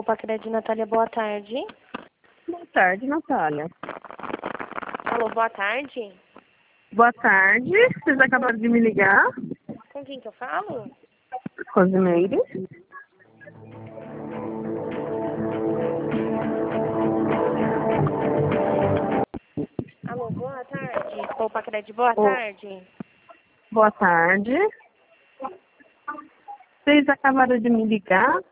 Poupa Crédito, Natália, boa tarde. Boa tarde, Natália. Alô, boa tarde. Boa tarde, vocês acabaram de me ligar. Com quem que eu falo? Rosimeire. Alô, boa tarde. Poupa Crédito, boa tarde. Boa tarde. Vocês acabaram de me ligar.